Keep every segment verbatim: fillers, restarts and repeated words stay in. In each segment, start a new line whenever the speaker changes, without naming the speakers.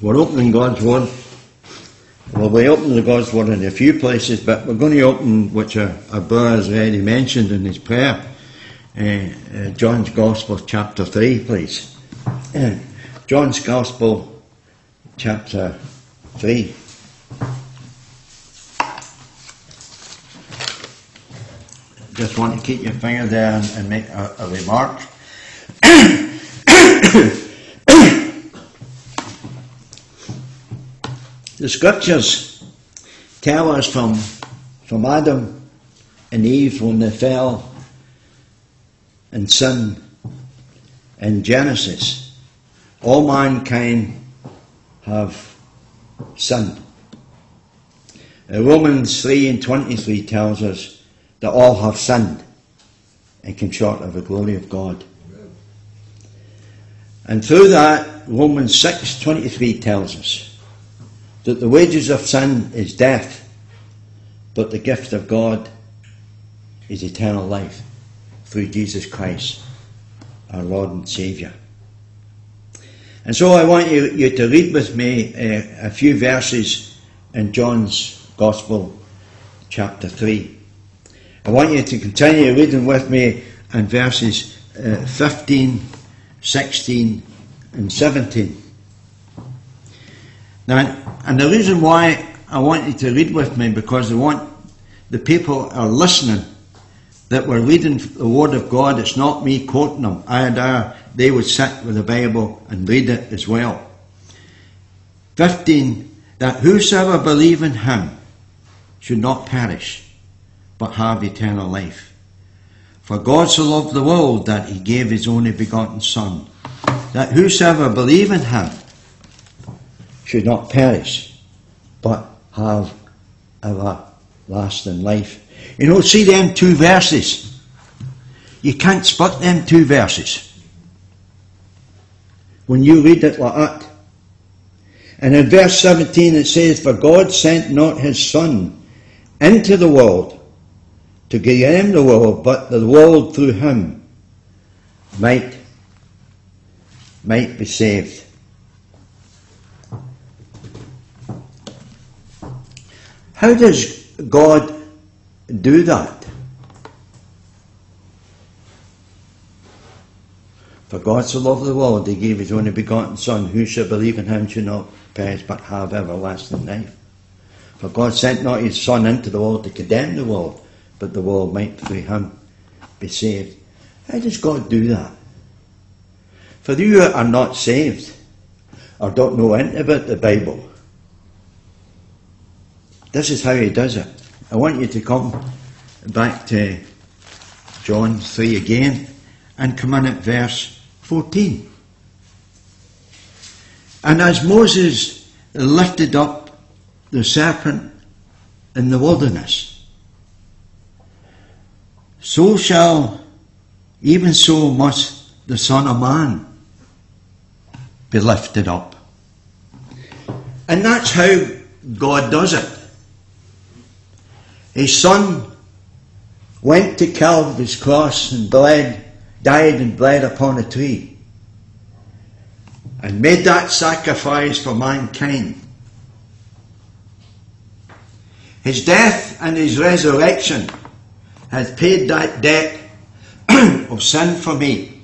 We're opening God's Word. Well, we open the God's Word in a few places, but we're going to open, which our, our brother has already mentioned in his prayer, uh, uh, John's Gospel, chapter three, please. Uh, John's Gospel, chapter three. Just want to keep your finger there and, and make a, a remark. The scriptures tell us from, from Adam and Eve when they fell and sinned in Genesis, all mankind have sinned. Uh, Romans three and twenty-three tells us that all have sinned and come short of the glory of God. Amen. And through that, Romans six twenty-three tells us that the wages of sin is death, but the gift of God is eternal life through Jesus Christ, our Lord and Saviour. And so I want you, you to read with me uh, a few verses in John's Gospel, chapter three. I want you to continue reading with me in verses uh, fifteen, sixteen and seventeen. Now, and the reason why I want you to read with me, because I want the people are listening that we're reading the Word of God. It's not me quoting them. Either they would sit with the Bible and read it as well. fifteen, that whosoever believe in him should not perish, but have eternal life. For God so loved the world that he gave his only begotten Son, that whosoever believe in him should not perish, but have everlasting life. You know, see them two verses. You can't split them two verses when you read it like that. And in verse seventeen it says, for God sent not his Son into the world to condemn the world, but the world through him might, might be saved. How does God do that? For God so loved the world, he gave his only begotten Son, who shall believe in him should not perish, but have everlasting life. For God sent not his Son into the world to condemn the world, but the world might through him be saved. How does God do that? For you are not saved, or don't know anything about the Bible, this is how he does it. I want you to come back to John three again and come in at verse fourteen. And as Moses lifted up the serpent in the wilderness, so shall, even so must the Son of Man be lifted up. And that's how God does it. His Son went to Calvary's cross and bled, died and bled upon a tree, and made that sacrifice for mankind. His death and his resurrection has paid that debt of sin for me.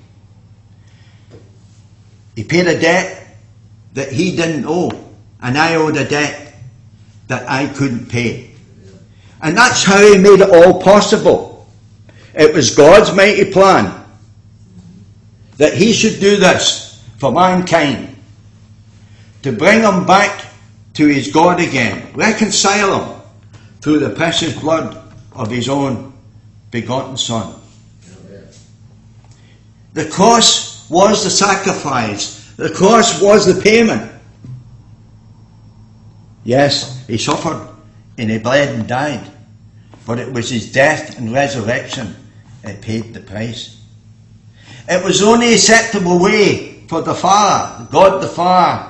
He paid a debt that he didn't owe, and I owed a debt that I couldn't pay. And that's how he made it all possible. It was God's mighty plan that he should do this for mankind, to bring them back to his God again, reconcile them through the precious blood of his own begotten Son. Amen. The cross was the sacrifice. The cross was the payment. Yes, he suffered and he bled and died, but it was his death and resurrection that paid the price. It was the only acceptable way for the Father, God the Father,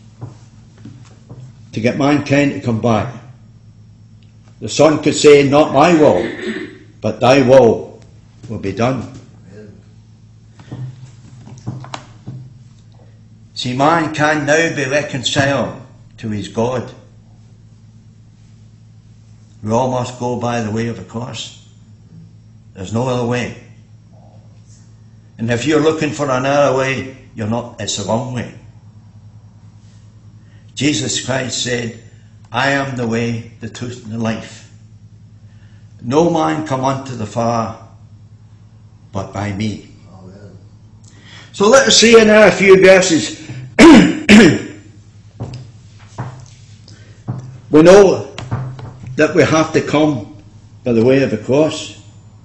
to get mankind to come back. The Son could say, not my will, but thy will will be done. See, man can now be reconciled to his God. We all must go by the way of the cross. There's no other way. And if you're looking for another way, you're not, it's the wrong way. Jesus Christ said, I am the way, the truth, and the life. No man come unto the Father but by me. Amen. So let us see in a few verses. We know that we have to come by the way of the cross.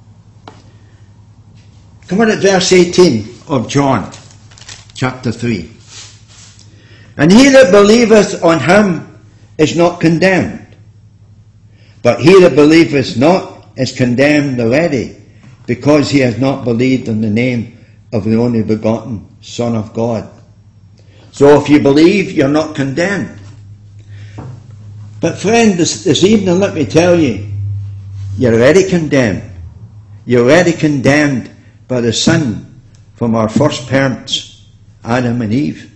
Come on at verse eighteen of John chapter three. And he that believeth on him is not condemned, but he that believeth not is condemned already, because he has not believed in the name of the only begotten Son of God. So if you believe, you're not condemned. But friend, this, this evening, let me tell you, you're already condemned. You're already condemned by the sin from our first parents, Adam and Eve.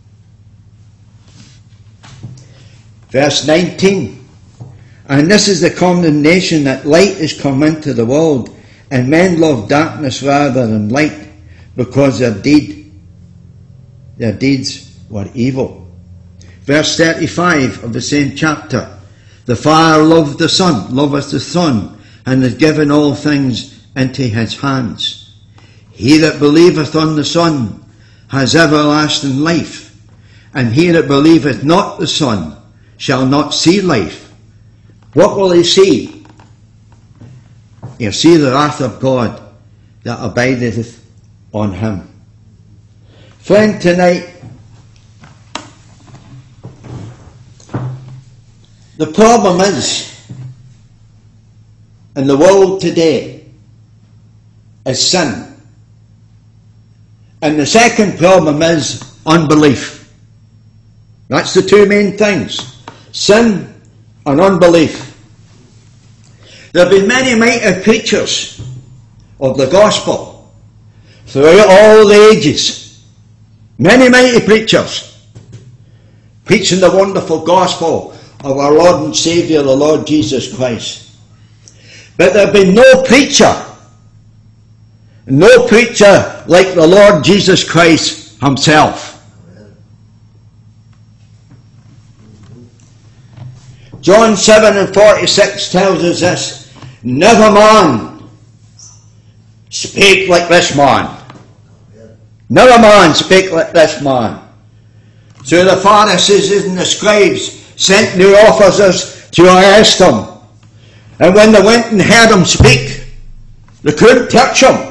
Verse nineteen. And this is the condemnation, that light is come into the world, and men love darkness rather than light, because their deed, their deeds were evil. Verse thirty-five of the same chapter. The Father loved the Son, loveth the Son, and hath given all things into his hands. He that believeth on the Son has everlasting life, and he that believeth not the Son shall not see life. What will he see? He'll see the wrath of God that abideth on him. Friend, tonight, the problem is, in the world today, is sin. And the second problem is unbelief. That's the two main things. Sin and unbelief. There have been many mighty preachers of the gospel throughout all the ages. Many mighty preachers preaching the wonderful gospel of our Lord and Saviour, the Lord Jesus Christ. But there have been no preacher, no preacher like the Lord Jesus Christ himself. John seven and forty-six tells us this: never man spake like this man. Never man spake like this man. So the Pharisees and the scribes sent new officers to arrest him. And when they went and heard him speak, they couldn't touch him.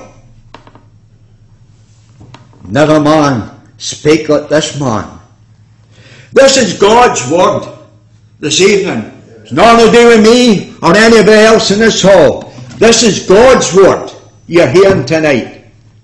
Never man spake like this man. This is God's word this evening. It's nothing to do with me or anybody else in this hall. This is God's word you're hearing tonight.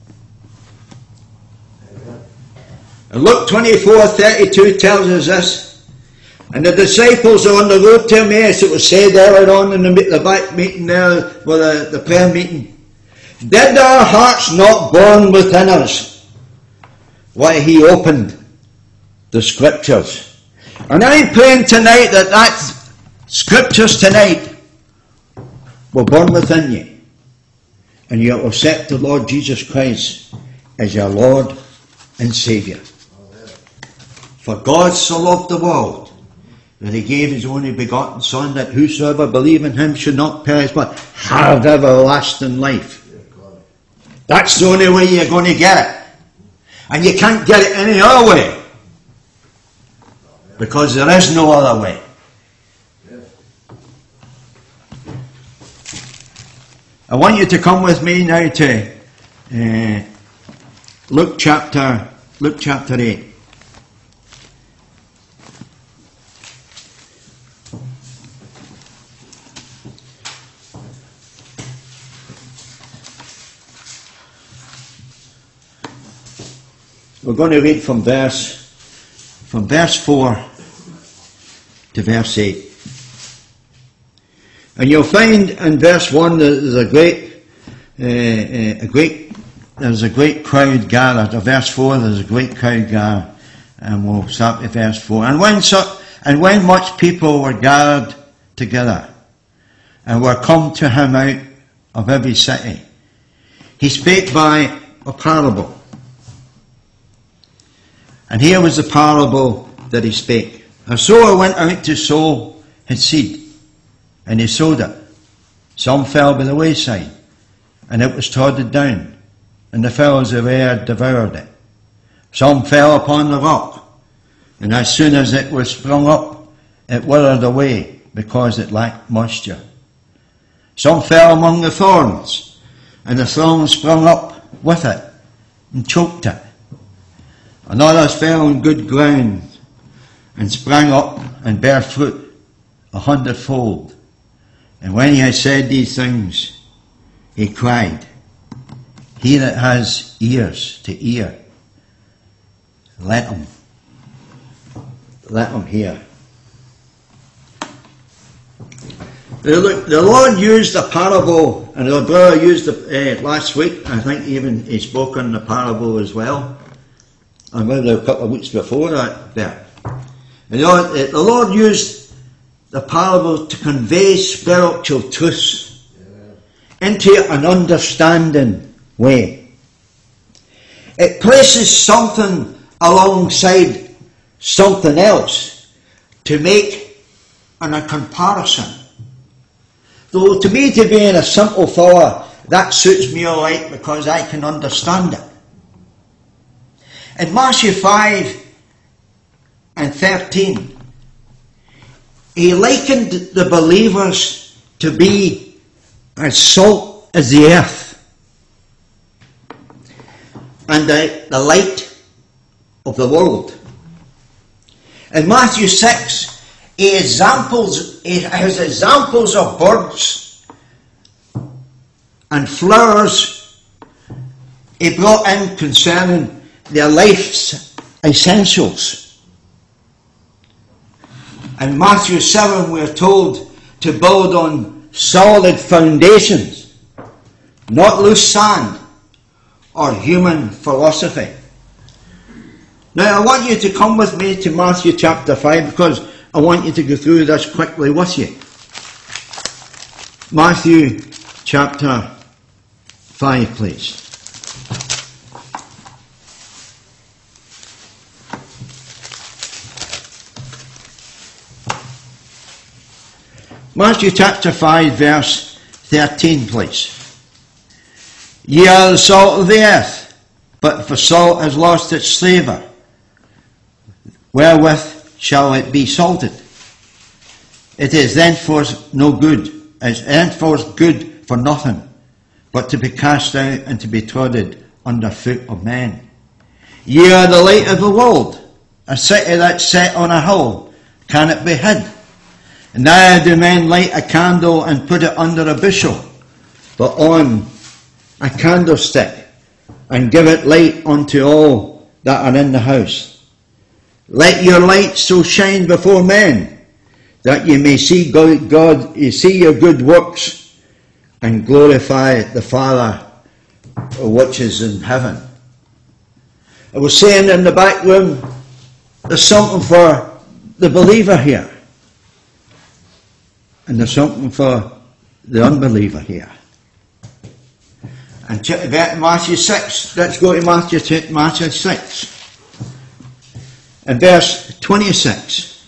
And Luke twenty-four thirty-two tells us this. And the disciples are on the road to Emmaus. It was said earlier on in the, the back meeting there, well, the, the prayer meeting. Did our hearts not burn within us? Why, he opened the scriptures. And I'm praying tonight that that scriptures tonight will burn within you. And you'll accept the Lord Jesus Christ as your Lord and Saviour. For God so loved the world that he gave his only begotten Son, that whosoever believe in him should not perish but have everlasting life. That's the only way you're going to get it. And you can't get it any other way. Because there is no other way. I want you to come with me now to uh, Luke chapter Luke chapter eight. We're going to read from verse from verse four to verse eight. And you'll find in verse one that there's a great uh, uh, a great there's a great crowd gathered. In verse four there's a great crowd gathered. And we'll start with verse four. And when, so, and when much people were gathered together, and were come to him out of every city, he spake by a parable. And here was the parable that he spake. A sower went out to sow his seed, and he sowed it. Some fell by the wayside, and it was trodden down, and the fowls of the air devoured it. Some fell upon the rock, and as soon as it was sprung up, it withered away, because it lacked moisture. Some fell among the thorns, and the thorns sprung up with it, and choked it. And others fell on good ground, and sprang up, and bare fruit a hundredfold. And when he had said these things, he cried, He that has ears to hear, let him, let him hear. The, the Lord used a parable, and the brother used it uh, last week. I think even he spoke on the parable as well. And maybe a couple of weeks before that there. And the Lord, the Lord used the parable to convey spiritual truths into an understanding way. It places something alongside something else to make an, a comparison. Though to me, to being a simple fellow, that suits me all right because I can understand it. In Matthew five and thirteen, he likened the believers to be as salt as the earth and the, the light of the world. In Matthew six, he examples, he has examples of birds and flowers he brought in concerning their life's essentials. In Matthew seven, we are told to build on solid foundations, not loose sand or human philosophy. Now, I want you to come with me to Matthew chapter five because I want you to go through this quickly with you. Matthew chapter five, please. Matthew chapter five, verse thirteen, please. Ye are the salt of the earth, but if the salt has lost its savour, wherewith shall it be salted? It is thenceforth no good, is henceforth good for nothing, but to be cast out and to be trodden under foot of men. Ye are the light of the world. A city that's set on a hill, can it be hid? And now do men light a candle and put it under a bushel, but on a candlestick, and give it light unto all that are in the house. Let your light so shine before men, that ye may see God, God you see your good works, and glorify the Father which is in heaven. I was saying in the back room, there's something for the believer here. And there's something for the unbeliever here. And Matthew six, let's go to Matthew, Matthew six. And verse twenty-six.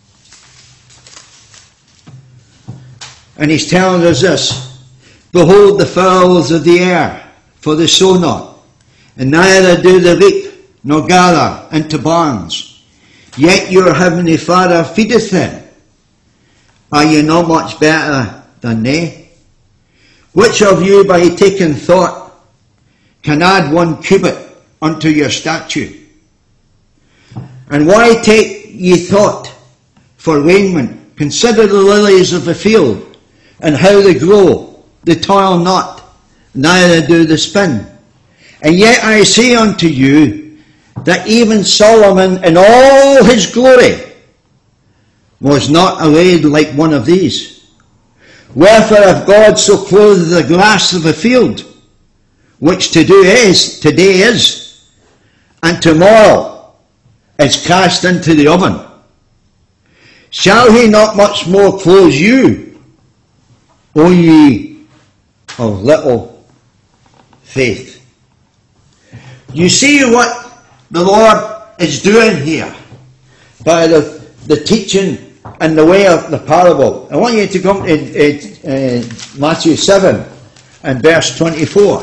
And he's telling us this. Behold the fowls of the air, for they sow not, and neither do they reap, nor gather into barns. Yet your heavenly Father feedeth them. Are you not much better than they? Which of you, by taking thought, can add one cubit unto your stature? And why take ye thought for raiment? Consider the lilies of the field, and how they grow. They toil not, neither do they spin. And yet I say unto you, that even Solomon in all his glory was not arrayed like one of these. Wherefore if God so clothed the grass of the field, which to do is, today is, and tomorrow is cast into the oven, shall he not much more clothe you, O ye of little faith? You see what the Lord is doing here by the, the teaching and the way of the parable. I want you to come to uh, uh, Matthew seven and verse twenty-four.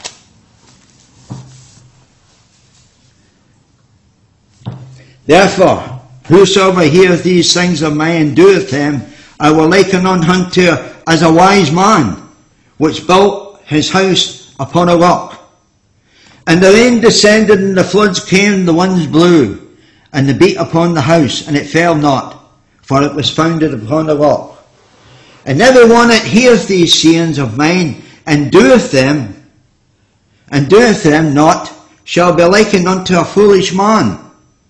Therefore, whosoever heareth these things of mine and doeth them, I will liken unto as a wise man, which built his house upon a rock. And the rain descended, and the floods came, the winds blew, and they beat upon the house, and it fell not, for it was founded upon a rock. And every one that heareth these sayings of mine, and doeth them, and doeth them not, shall be likened unto a foolish man,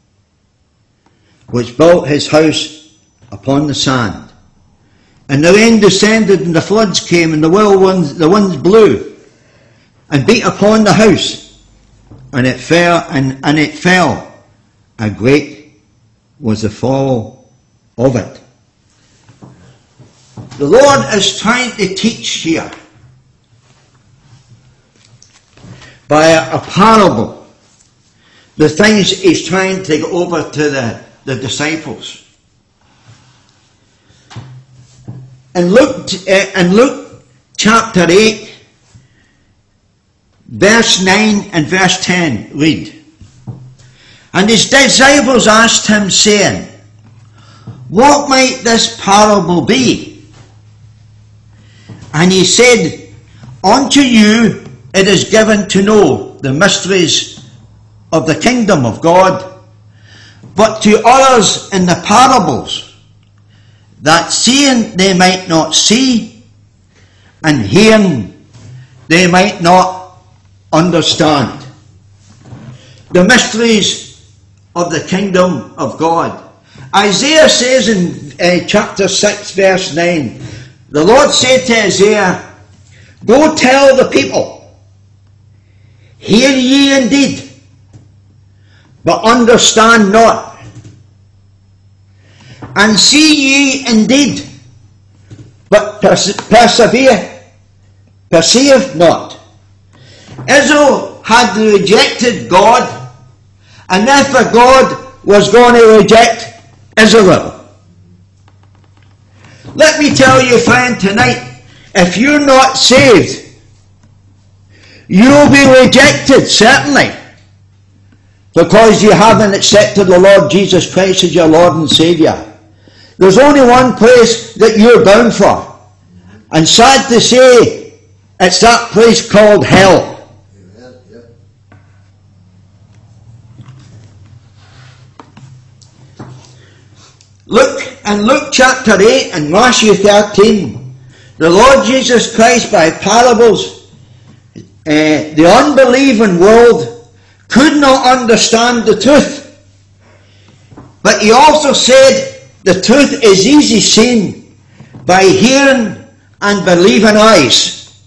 which built his house upon the sand. And the rain descended, and the floods came, and the whirlwinds, the winds blew, and beat upon the house, and it fell, and, and it fell. A great was the fall of it. The Lord is trying to teach here by a, a parable the things he's trying to go over to the the disciples. And Luke, uh, and Luke chapter eight, verse nine and verse ten, read. And his disciples asked him, saying, what might this parable be? And he said, unto you it is given to know the mysteries of the kingdom of God, but to others in the parables, that seeing they might not see, and hearing they might not understand. The mysteries of the kingdom of God. Isaiah says in uh, chapter six verse nine, the Lord said to Isaiah, go tell the people, hear ye indeed, but understand not. And see ye indeed, but perse- persevere, perceive not. Israel had rejected God, and therefore God was going to reject Israel. Let me tell you, friend, tonight, if you're not saved, you'll be rejected, certainly, because you haven't accepted the Lord Jesus Christ as your Lord and Saviour. There's only one place that you're bound for. And sad to say, it's that place called hell. Look, in Luke chapter eight and Matthew thirteen, the Lord Jesus Christ, by parables, uh, the unbelieving world could not understand the truth. But he also said, the truth is easy seen by hearing and believing eyes.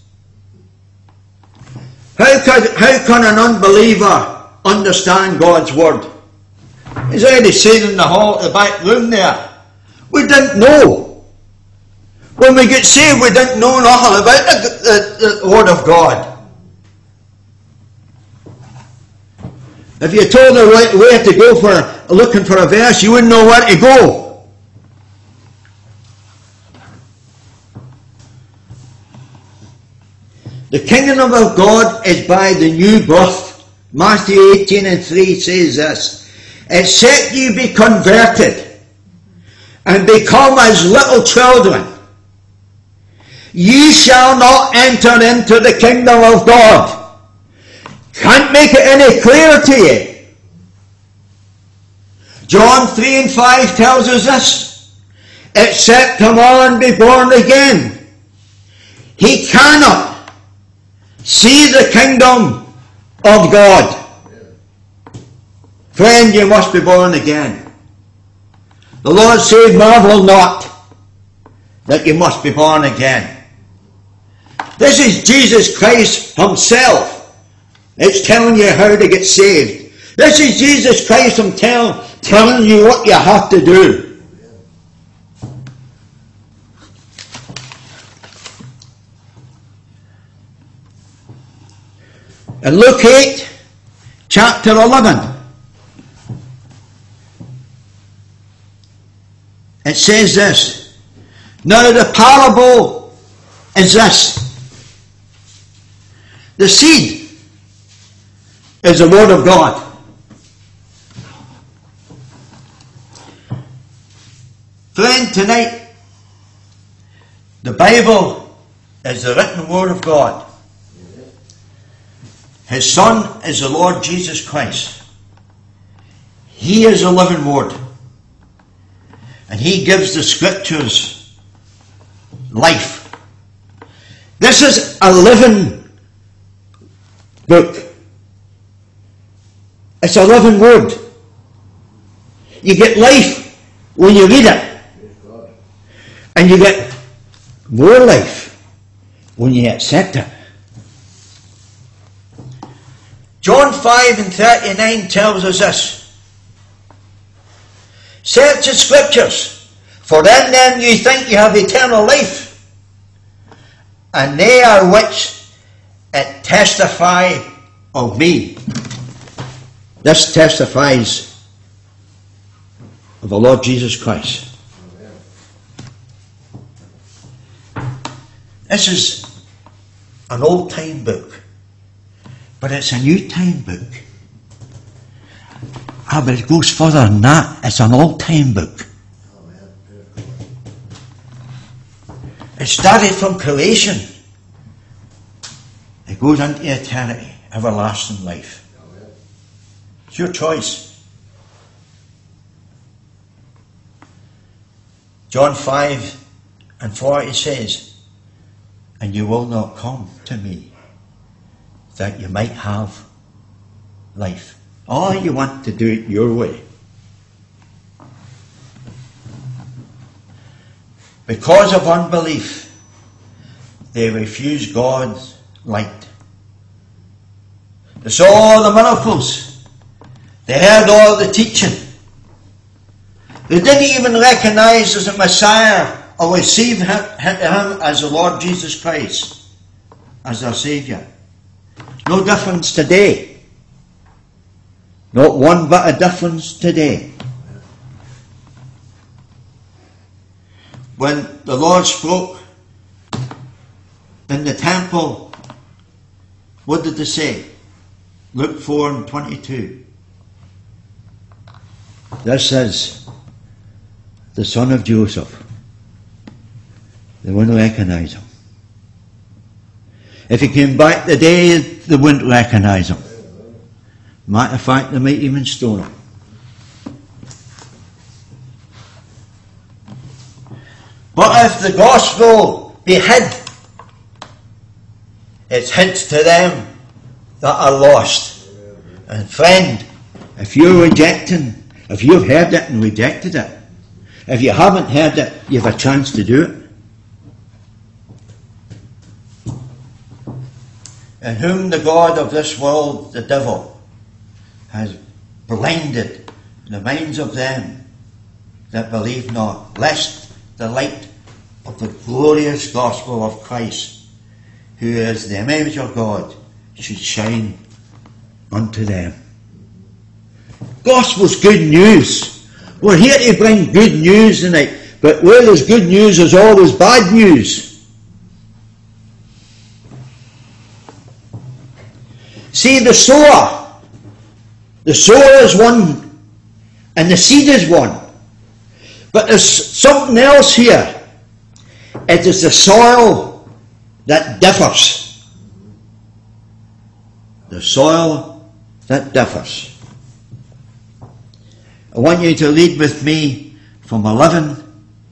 How could, how can an unbeliever understand God's word? He's already said in the hall, the back room there, we didn't know. When we get saved, we didn't know nothing about the, the, the word of God. If you told her where to go for looking for a verse, you wouldn't know where to go. The kingdom of God is by the new birth. Matthew eighteen and three says this, except ye be converted and become as little children, ye shall not enter into the kingdom of God. Can't make it any clearer to you. John three and five tells us this, except a man be born again, he cannot see the kingdom of God. Friend, you must be born again. The Lord said, marvel not that you must be born again. This is Jesus Christ himself. It's telling you how to get saved. This is Jesus Christ from tell, telling you what you have to do. In Luke eight, chapter eleven, it says this. Now the parable is this. The seed is the word of God. Friend, tonight, the Bible is the written word of God. His Son is the Lord Jesus Christ. He is the living word. And He gives the Scriptures life. This is a living book. It's a living word. You get life when you read it. And you get more life when you accept it. John five and thirty-nine tells us this. Search the Scriptures, for in them you think you have eternal life, and they are which it testify of me. This testifies of the Lord Jesus Christ. This is an old time book, but it's a new time book. Ah, but it goes further than that. It's an old time book. It started from creation. It goes into eternity, everlasting life. It's your choice. John five and forty says, and you will not come to me that you might have life. Or you want to do it your way. Because of unbelief, they refuse God's light. They saw all the miracles. They heard all the teaching. They didn't even recognize as a Messiah or receive him, him as the Lord Jesus Christ, as their Saviour. No difference today. Not one bit of difference today. When the Lord spoke in the temple, what did they say? Luke four and twenty-two. This is the son of Joseph. They wouldn't recognize him. If he came back today, they wouldn't recognize him. Matter of fact, they might even stone him. But if the gospel be hid, it's hid to them that are lost. And friend, if you're rejecting, if you've heard it and rejected it, if you haven't heard it, you have a chance to do it. In whom the God of this world, the devil, has blinded the minds of them that believe not, lest the light of the glorious gospel of Christ, who is the image of God, should shine unto them. Gospel's good news. We're here to bring good news tonight, but where there's good news, there's always bad news. See, the sower, the sower is one, and the seed is one. But there's something else here. It is the soil that differs. The soil that differs. I want you to read with me from eleven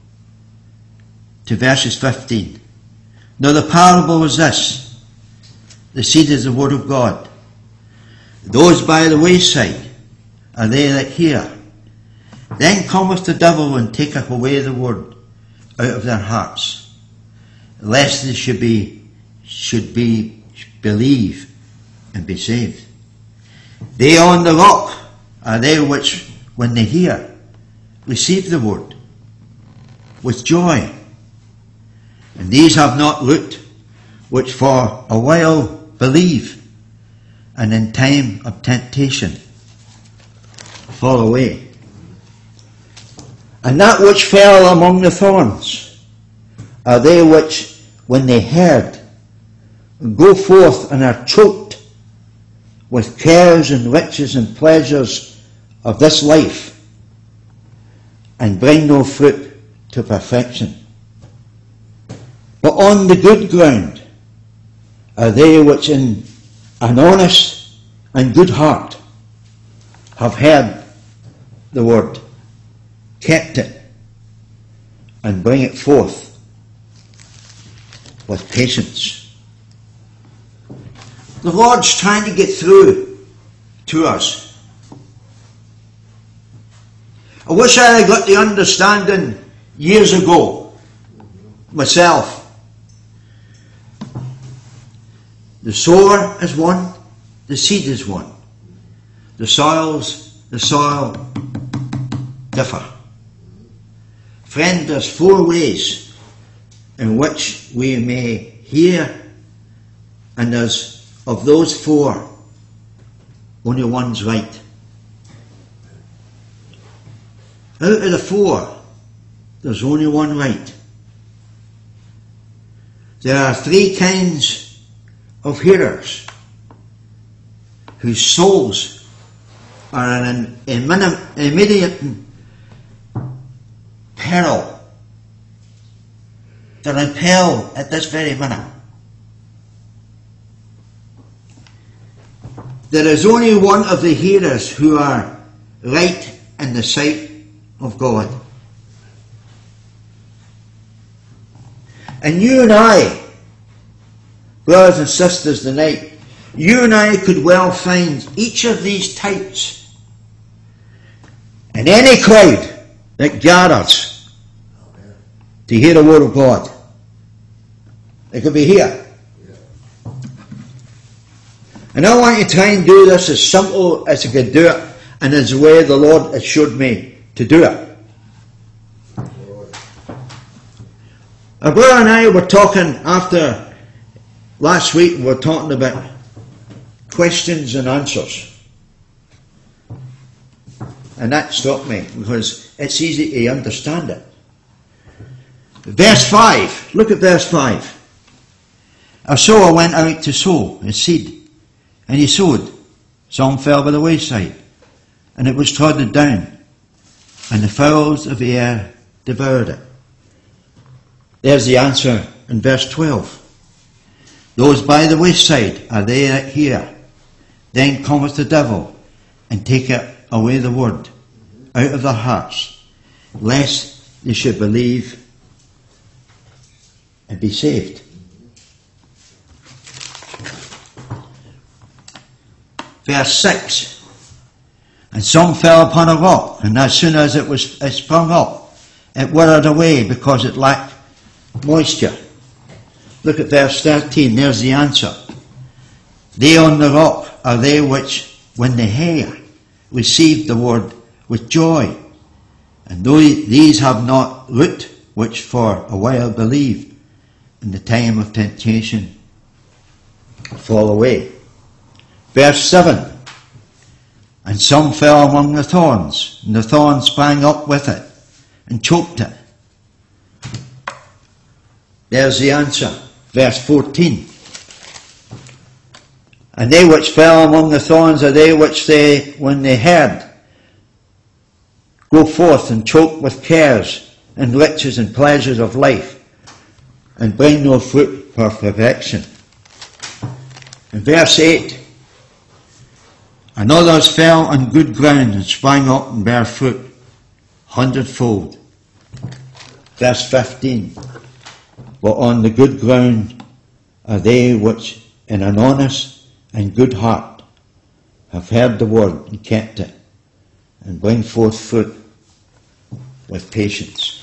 to verses fifteen. Now the parable is this. The seed is the word of God. Those by the wayside are they that hear. Then cometh the devil and taketh away the word out of their hearts, lest they should be should be believe and be saved. They on the rock are they which, when they hear, receive the word with joy. And these have not looked, which for a while believe, and in time of temptation fall away. And that which fell among the thorns are they which, when they heard, go forth and are choked with cares and riches and pleasures of this life, and bring no fruit to perfection. But on the good ground are they which in an honest and good heart have heard the word, kept it, and bring it forth with patience. The Lord's trying to get through to us. I wish I had got the understanding years ago myself. The sower is one, the seed is one. The soils, the soil differ. Friend, there's four ways in which we may hear, and there's, of those four, only one's right. Out of the four, there's only one right. There are three kinds of hearers whose souls are in an immediate peril. They're in peril at this very minute. There is only one of the hearers who are right in the sight of God. And you and I, brothers and sisters tonight, you and I could well find each of these types in any crowd that gathers to hear the word of God. It could be here. And I want you to try and do this as simple as I could do it, and as the way the Lord has showed me to do it. Our brother and I were talking after last week, we were talking about questions and answers. And that struck me, because it's easy to understand it. Verse five, look at verse five. A sower went out to sow his seed, and he sowed. Some fell by the wayside, and it was trodden down, and the fowls of the air devoured it. There's the answer in verse twelve. Those by the wayside are they that hear. Then cometh the devil, and taketh away the word out of their hearts, lest they should believe and be saved. Verse six. And some fell upon a rock, and as soon as it was it sprung up, it withered away, because it lacked moisture. Look at verse thirteen, there's the answer. They on the rock are they which, when they hear, receive the word with joy. And though these have not root, which for a while believe, in the time of temptation fall away. Verse seven. And some fell among the thorns, and the thorns sprang up with it, and choked it. There's the answer. Verse fourteen. And they which fell among the thorns are they which they, when they heard, go forth and choke with cares and riches and pleasures of life, and bring no fruit for perfection. In verse eight. And others fell on good ground and sprang up and bare fruit hundredfold. Verse fifteen. But on the good ground are they which in an honest and good heart have heard the word and kept it, and bring forth fruit with patience.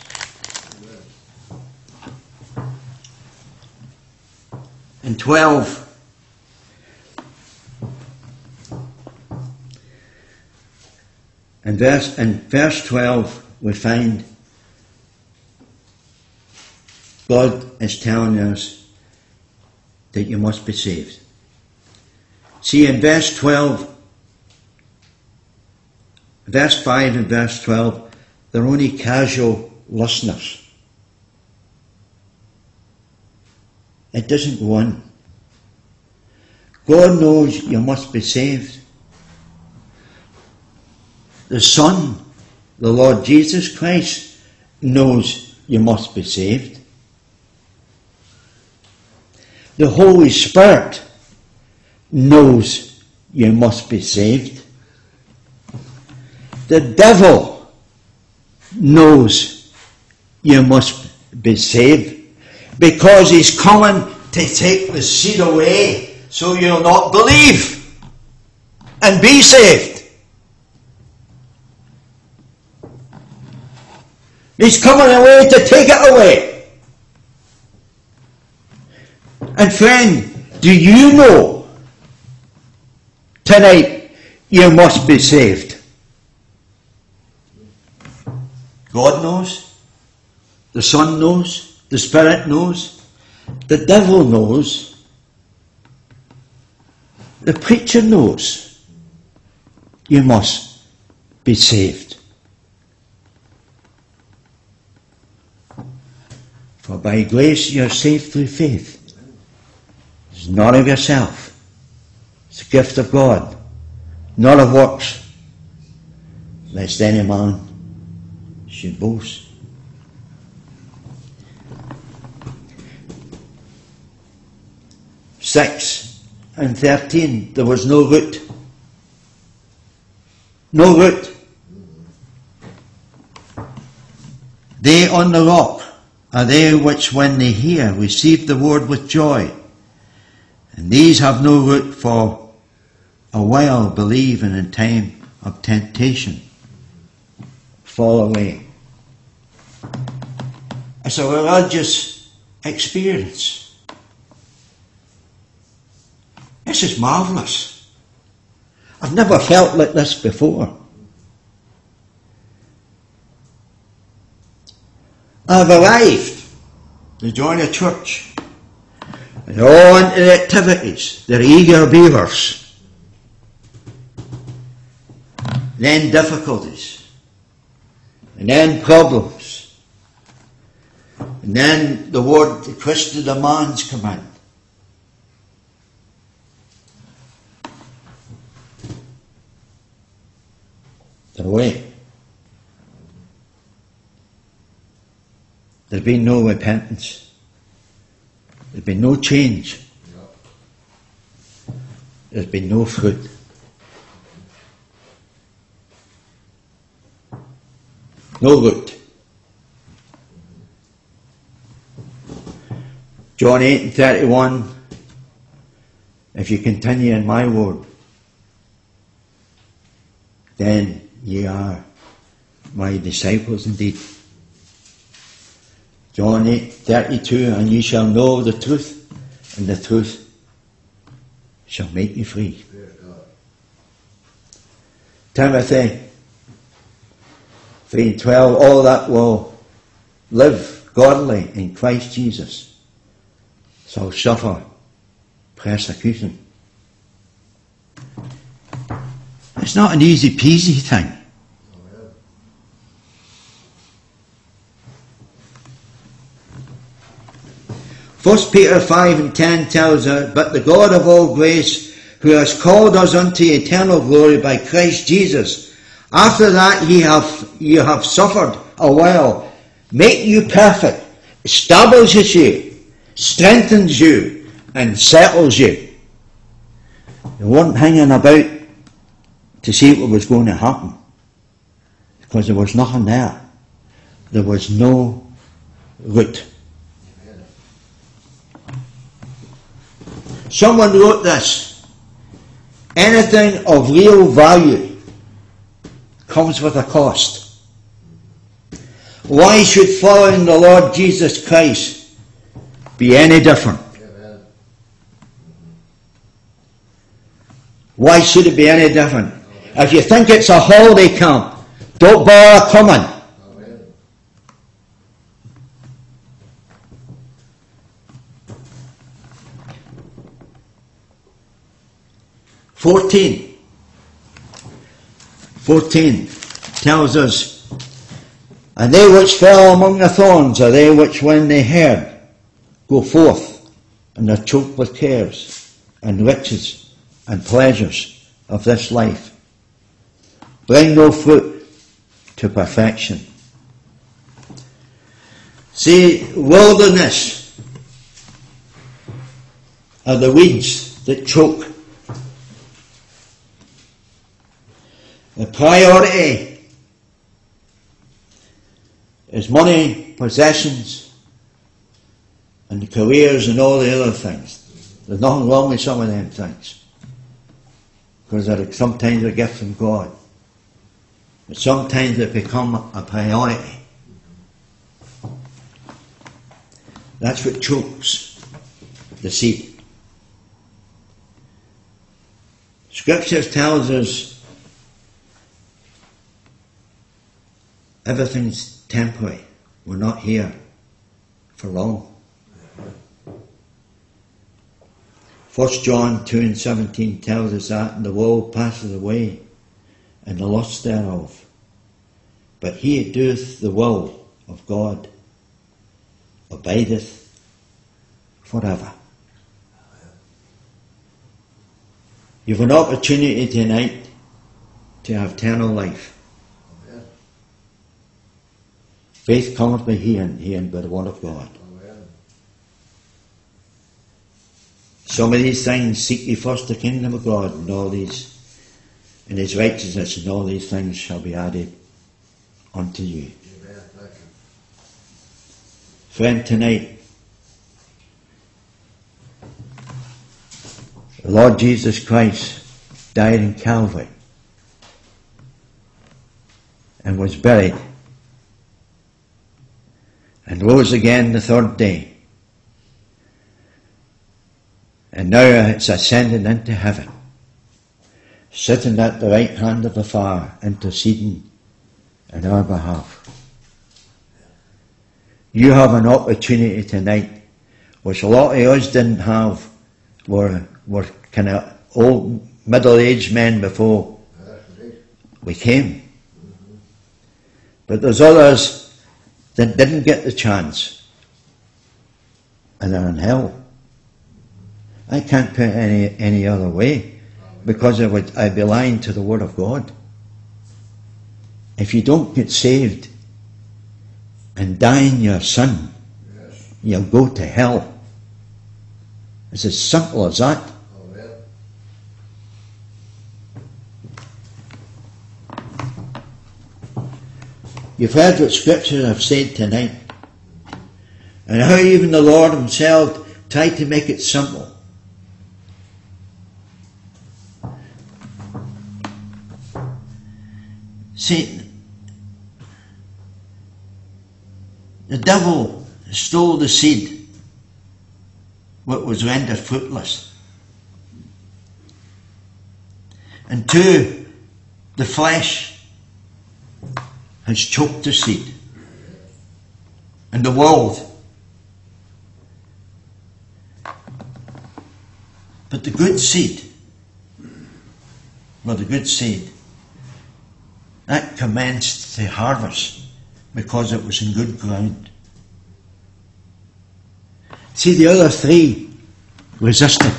In twelve, In verse, in verse twelve we find God is telling us that you must be saved. See, in verse twelve, verse five and verse twelve, they're only casual listeners. It doesn't go on. God knows you must be saved. The Son, the Lord Jesus Christ, knows you must be saved. The Holy Spirit knows you must be saved. The devil knows you must be saved because he's coming to take the seed away so you'll not believe and be saved. He's coming away to take it away. And friend, do you know tonight you must be saved? God knows. The Son knows. The Spirit knows. The devil knows. The preacher knows. You must be saved. For by grace you are saved through faith. It's not of yourself. It's a gift of God, not of works, lest any man should boast. Six and thirteen, there was no root. No root. They on the rock are they which when they hear receive the word with joy. And these have no root, for a while believe, and in time of temptation fall away. It's a religious experience. This is marvellous. I've never felt like this before. I've arrived to join a church. And all into the activities. They're eager beavers. Then difficulties. And then problems. And then the word, the Christian demands come in. They're away. There's been no repentance. There's been no change. There's been no fruit. No root. John eight and thirty-one, if you continue in my word, then ye are my disciples indeed. John eight thirty-two, and ye shall know the truth, and the truth shall make you free. Timothy three twelve, all that will live godly in Christ Jesus shall suffer persecution. It's not an easy peasy thing. First Peter five and ten tells us, but the God of all grace, who has called us unto eternal glory by Christ Jesus, after that ye have, ye have suffered a while, make you perfect, establishes you, strengthens you, and settles you. They weren't hanging about to see what was going to happen, because there was nothing there. There was no root. Someone wrote this: anything of real value comes with a cost. Why should following the Lord Jesus Christ be any different? Amen. Why should it be any different? If you think it's a holiday camp, Don't bother coming.
Amen.
Fourteen. Fourteen tells us, and they which fell among the thorns are they which when they heard go forth and are choked with cares and riches and pleasures of this life, bring no fruit to perfection. See, wilderness are the weeds that choke. The priority is money, possessions, and careers and all the other things. There's nothing wrong with some of them things, because they're sometimes a gift from God. But sometimes they become a priority. That's what chokes the seed. Scripture tells us everything's temporary. We're not here for long. First John two and seventeen tells us that, and the world passeth away, and the lust thereof. But he that doeth the will of God abideth forever. You've an opportunity tonight to have eternal life. Faith cometh by hearing, hearing by the word of God. Amen. Some of these things, seek ye first the kingdom of God, and all these, and his righteousness, and all these things shall be added unto you. Amen. Thank you. Friend, tonight, the Lord Jesus Christ died in Calvary and was buried, and rose again the third day. And now it's ascended into heaven, sitting at the right hand of the Father, interceding in our behalf. You have an opportunity tonight, which a lot of us didn't have. We're, we're kind of old, middle-aged men before we came. But there's others that didn't get the chance, and they're in hell. I can't put it any any other way, because I would I'd be lying to the Word of God. If you don't get saved and die in your sin, yes, you'll go to hell. It's as simple as that. You've heard what scriptures have said tonight, and how even the Lord himself tried to make it simple. Satan, the devil stole the seed, what was rendered fruitless. And two, the flesh has choked the seed. And the world. But the good seed, well, the good seed, that commenced to harvest because it was in good ground. See, the other three resisted.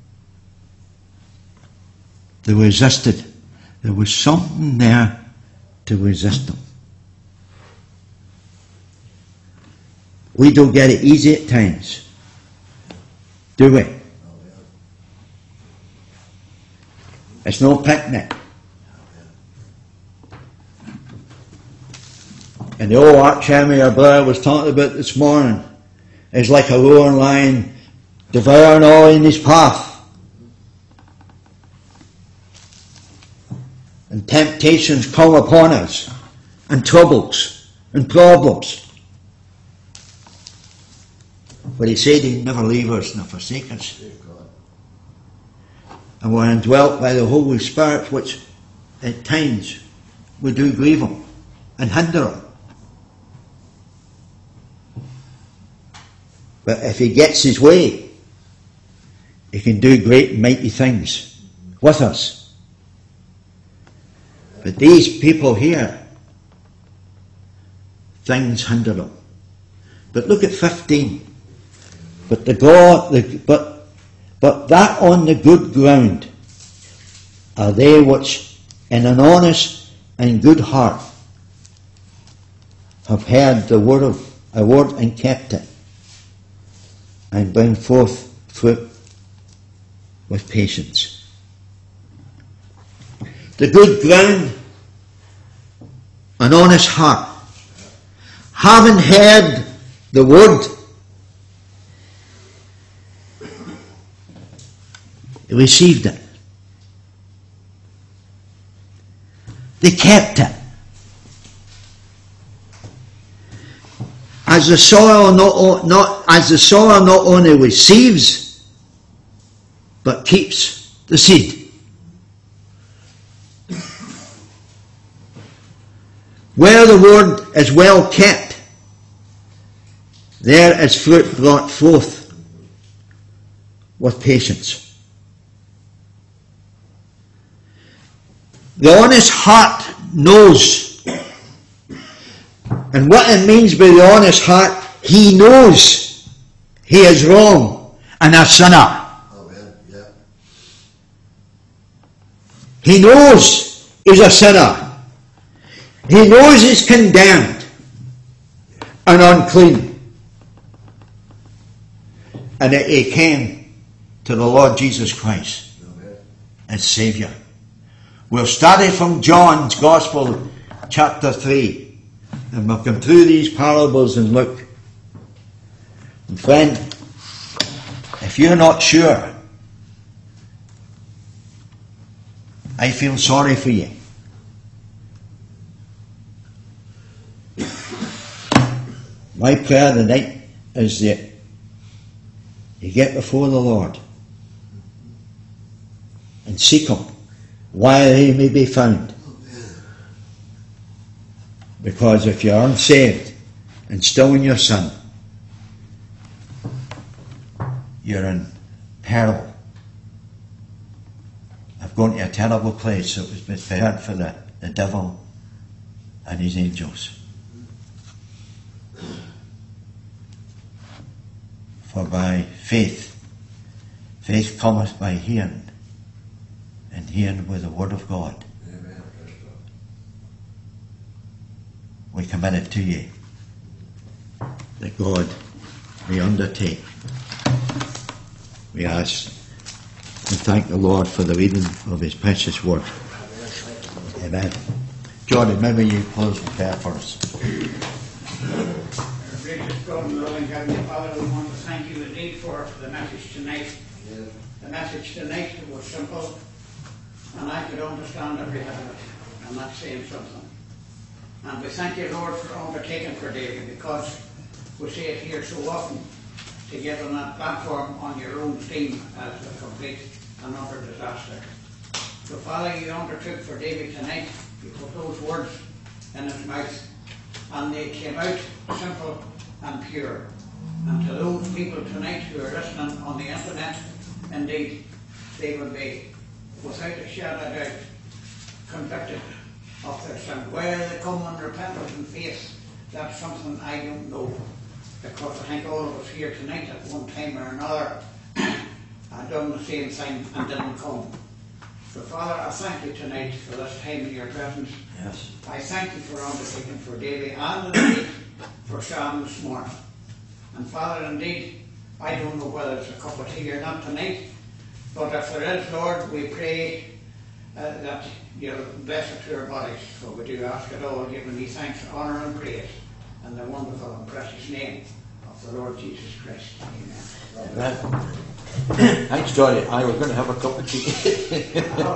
They resisted. There was something there to resist them. We don't get it easy at times, do we? It's no picnic. And the old arch enemy our brother was talking about this morning is like a roaring lion devouring all in his path. And temptations come upon us, and troubles, and problems. But he said he'd never leave us nor forsake us. And we're indwelt by the Holy Spirit, which at times we do grieve him. and hinder him. But if he gets his way, he can do great and mighty things with us. But these people here, things hinder them. But look at fifteen. But the God, the, but but that on the good ground are they which in an honest and good heart have heard the word of a word and kept it, and bring forth fruit with patience. The good ground, an honest heart, having heard the word, received it. They kept it. As the soil not, not as the soil not only receives, but keeps the seed. Where the word is well kept, there is fruit brought forth with patience. The honest heart knows. And what it means by the honest heart, he knows he is wrong and a sinner.
Amen. Yeah.
He knows he's a sinner. He knows he's condemned and unclean. And that he came to the Lord Jesus Christ as Saviour. We'll study from John's Gospel, chapter three. And we'll come through these parables and look. And friend, if you're not sure, I feel sorry for you. My prayer tonight is that you get before the Lord and seek Him while He may be found. Because if you're unsaved and still in your sin, you're in peril of going to a terrible place that was prepared for the, the devil and his angels. For by faith, faith cometh by hearing, and hearing with the word of God. We commit it to you, that God may undertake. We ask and thank the Lord for the reading of His precious word. Amen. John, maybe you close the prayer for us.
Gracious God and loving Heavenly Father, we want to thank you indeed for the message tonight. Yeah. The message tonight was simple, and I could understand every bit of it. I'm not saying something. And we thank you, Lord, for undertaking for David, because we see it here so often, to get on that platform on your own steam as a complete and utter disaster. So, Father, you undertook for David tonight. You put those words in his mouth, and they came out simple and pure. And to those people tonight who are listening on the internet, indeed, they will be, without a shadow of doubt, convicted of their sin. Whether they come in repentance and faith, that's something I don't know. Because I think all of us here tonight at one time or another have done the same thing and didn't come. So Father, I thank you tonight for this time in your presence.
Yes.
I thank you for undertaking for Davy and indeed for Sam this morning. And Father, indeed, I don't know whether it's a cup of tea or not tonight, but if there is, Lord, we pray uh, that you'll bless it to our bodies. For we do ask it all, giving thee thanks, honour and praise in the wonderful and precious name of the Lord Jesus Christ. Amen.
Amen. Thanks, Johnny. I was going to have a cup of tea.